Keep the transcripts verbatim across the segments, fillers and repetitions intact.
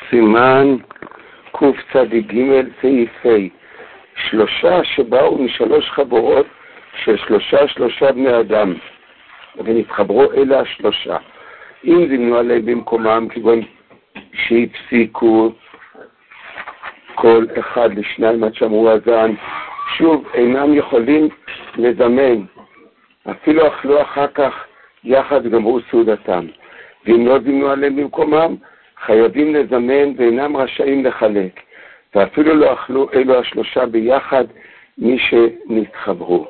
סימן קצ"ג סעיף ה' שלושה שבאו משלוש חבורות של שלושה שלושה בני אדם ונתחברו אלה השלושה. אם זימנו עליהם במקומם כגון שהפסיקו כל אחד לשניים עד שאמרו הזן, שוב אינם יכולים לזמן, אפילו אכלו אחר כך יחד וגמרו סעודתם. ואם לא זימנו עליהם במקומם, חייבים לזמן ואינם רשאים לחלק, ואפילו לא אכלו אלו השלושה ביחד מי שנתחברו.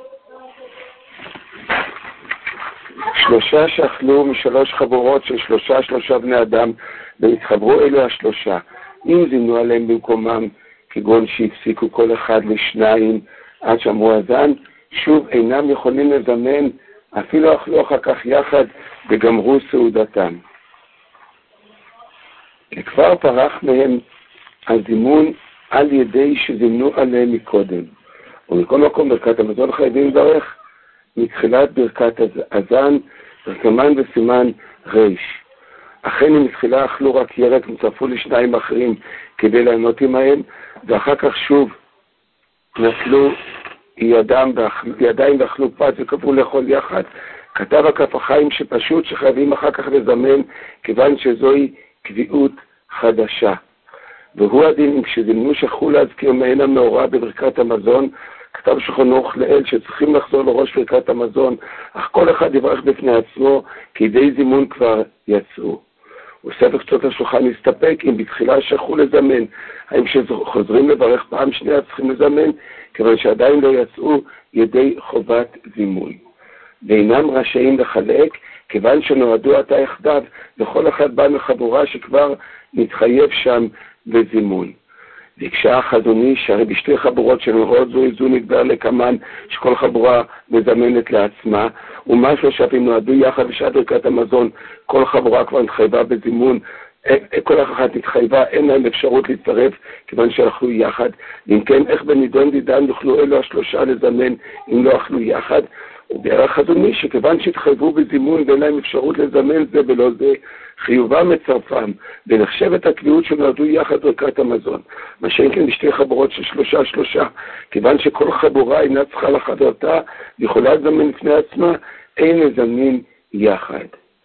שלושה שאכלו משלוש חבורות של שלושה שלושה בני אדם ונתחברו אלו השלושה. אם זימנו עליהם במקומם כגון שהפסיקו כל אחד לשניים עד שאמרו הזן, שוב אינם יכולים לזמן, אפילו אכלו אחר כך יחד וגמרו סעודתם. כבר פרח מהם הזימון על ידי שזימנו עליהם מקודם. ומכל מקום ברכת המזון חייבים לברך מתחילת ברכת הזן, פרקמן וסימן ריש. אכן אם מתחילה אכלו רק ירק מצרפו לשניים אחרים כדי לענות עמהם, ואחר כך שוב נטלו ידם ואכלו, ידיים ואכלו פת וקבעו לאכול יחד. כתב הכף החיים שפשוט שחייבים אחר כך לזמן, כיוון שזוהי קביעות חדשה. והוא הדין כשזימנו שכחו להזכיר מעין המאורע בברכת המזון, כתב שולחן ערוך לאל שצריכים לחזור לראש ברכת המזון, אך כל אחד יברך בפני עצמו, כי ידי זימון כבר יצאו. וספר קצות השולחן מסתפק אם בתחילה שכחו לזמן, האם שחוזרים לברך פעם שנייה צריכים לזמן, כיוון שעדיין לא יצאו ידי חובת זימון. ואינם רשאים לחלק, כיוון שנועדו עתה יחדיו, וכל אחד בא מחבורה שכבר מתחייב שם בזימון. ביקשה החזון איש שהרי בשתי חבורות של הוראות זו זו נגבר לקמן שכל חבורה מזמנת לעצמה, ומה שלושה פעמים נועדו יחד בשעת ברכת המזון, כל חבורה כבר התחייבה בזימון, כל אחת התחייבה, אין להם אפשרות להצטרף כיוון שאכלו יחד. אם כן, איך בנידון דידן יוכלו אלו השלושה לזמן אם לא אכלו יחד? וביאר החזון איש שכיוון שהתחייבו בזימון ואין להם אפשרות לזמן זה ולא זה, חיובה מצרפם, ונחשבת הקביעות שנועדו יחד ברכת המזון. מה שאין כן בשתי חבורות של שלושה שלושה, כיוון שכל חבורה אינה צריכה לחברתה, יכולה לזמן לפני עצמה, אין לזמנים יחד.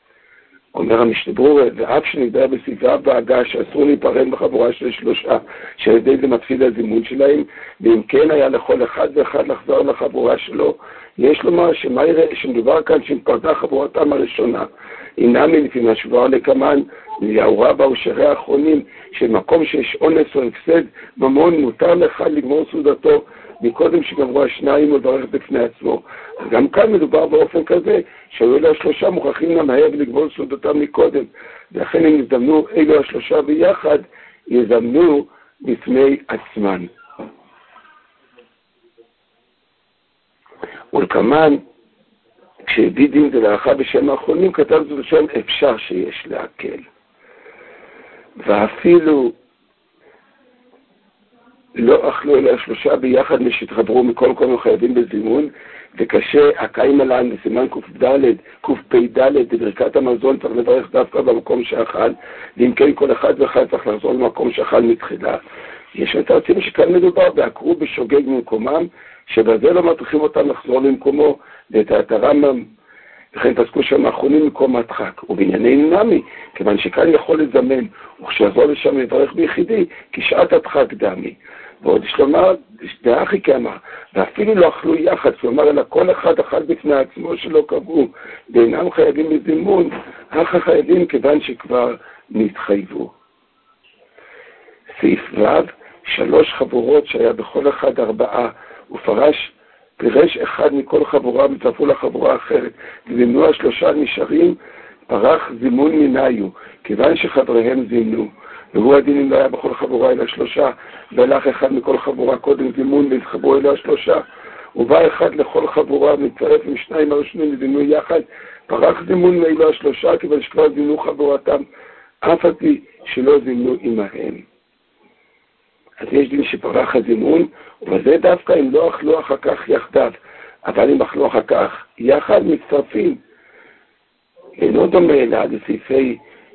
אומר המשנה ברורה, ואף שנדע בסביבה בהגה שאסור להיפרד בחבורה של שלושה, שעל ידי זה מתחיל הזימון שלהם, ואם כן היה לכל אחד ואחד לחזור לחבורה שלו, יש לומר שמה יראה שמדובר כאן שמפרדה חבורתם הראשונה, אינם לפי מה שבוע לקמן, ליאורה בה ושרי האחרונים, שמקום שיש אונס או הפסד ממון מותר לך לגמור סעודתו, מקודם שגמרו השניים ולברך בפני עצמו. אז גם כאן מדובר באופן כזה, שהיו אלה השלושה מוכרחים למהר ולגמור סעודתם מקודם, ולכן הם יזמנו אלו השלושה ביחד, יזמנו בפני עצמן. ולכמן, כשהביא דין ולאחר בשם האחרונים, כתב זאת בשם אפשר שיש להקל. ואפילו לא אכלו אלא שלושה ביחד משתחברו מכל כל חייבים בזימון, וקשה הקיים עליהם בסימן קפ"ד בברכת המזון צריך לברך דווקא במקום שאכל, ואם כן כל אחד ואחד צריך לחזור למקום שאכל מתחילה. יש מתרצים שכאן מדובר בעקרו בשוגג ממקומם, שבזה לא מטריחים אותם לחזור למקומו, ואת הרמב"ם וכן פסקו שם האחרונים מקום הדחק. ובענייני נמי, כיוון שכאן יכול לזמן, וכשיחזור לשם לברך ביחידי, כי שעת הדחק דמי. ועוד יש לומר, דאחי כאמר, ואפילו לא אכלו יחד, כלומר, אלא כל אחד אכל בפני עצמו שלא קבעו, ואינם חייבים לזימון, אך חייבים כיוון שכבר נתחייבו. סעיף ו' שלוש חבורות שהיה בכל אחד ארבעה, ופרש פירש אחד מכל חבורה מצטרפו לחבורה אחרת, וזימנו השלושה נשארים, פרח זימון מניו, כיוון שחבריהם זימנו. והוא הדין אם לא היה בכל חבורה אלא שלושה, והלך אחד מכל חבורה קודם זימון והתחברו אלא השלושה, ובא אחד לכל חבורה מצטרף עם שניים הראשונים וזימנו יחד, פרח זימון מאלו השלושה, כיוון שכבר זימנו חבורתם, אף על פי שלא זימנו עמהם. אז יש דין שפרח הזימון, ובזה דווקא אם לא אכלו אחר כך יחדיו, אבל אם אכלו אחר כך יחד מצטרפים. אינו דומה אלא לסעיפי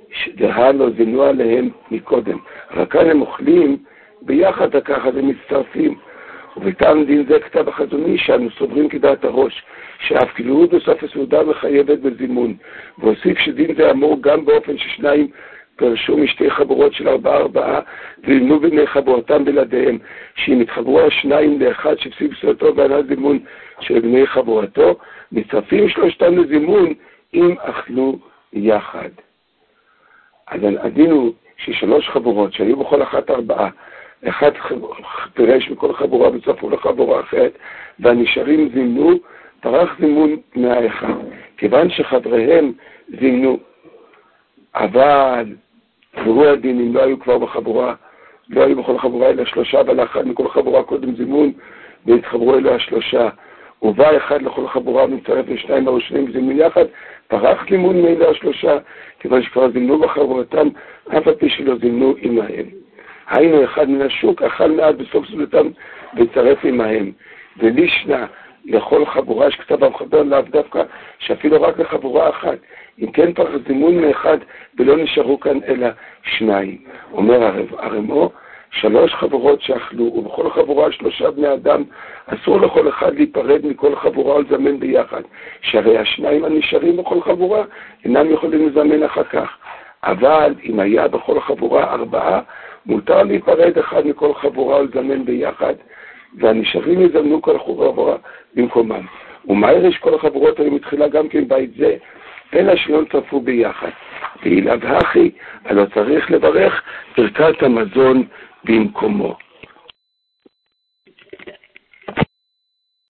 שדהה לא זינו עליהם מקודם. רק כאן הם אוכלים ביחד, וככה הם מצטרפים. ובטעם דין זה כתב החזון איש שאנו סוברים כדעת הראש, שאף כללות בסוף הסעודה מחייבת בזימון, והוסיף שדין זה אמור גם באופן ששניים פרשו משתי חבורות של ארבעה ארבעה, וימנו בני חבורתם בלעדיהם, שאם התחברו השניים לאחד שפסיק סעודתו וענה זימון של בני חבורתו, מצטרפים שלושתם לזימון אם אכלו יחד. אז הדין הוא ששלוש חבורות שהיו בכל אחת ארבעה, אחד פירש מכל חבורה וצפו לחבורה אחרת, והנשארים זימנו, פרח זימון מהאחד, כיוון שחבריהם זימנו, אבל והוא הדין אם לא היו כבר בחבורה, לא היו בכל חבורה אלא שלושה, אבל אחד מכל חבורה קודם זימון, והתחברו אליה השלושה, ובא אחד לכל חבורה ומצטרף לשניים הראשונים זימון יחד, פרח זימון מאלה השלושה, כיוון שכבר זימנו בחבורתם, אף על פי שלא זימנו עמהם. היינו אחד מן השוק, אכל מעט בסוף סעודתם וצרף עמהם. ולישנה לכל חבורה שכתב המחבר לאו דווקא, שאפילו רק לחבורה אחת. אם כן פרח זימון מאחד ולא נשארו כאן אלא שניים. אומר הרמו, שלוש חבורות שאכלו, ובכל חבורה שלושה בני אדם, אסור לכל אחד להיפרד מכל חבורה ולזמן ביחד. שהרי השניים הנשארים בכל חבורה אינם יכולים לזמן אחר כך. אבל אם היה בכל חבורה ארבעה, מותר להיפרד אחד מכל חבורה ולזמן ביחד, והנשארים יזמנו כל חבורה במקומם. ומה ירש כל החבורות היו מתחילה גם כן בית זה, אלא שלא צפו ביחד. ואילב הכי, הלא צריך לברך ברכת המזון במקומו.